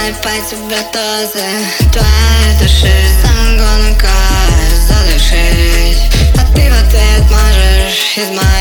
Мои по тебе дозы твоей души самым голым задушить. А ты в ответ можешь из моей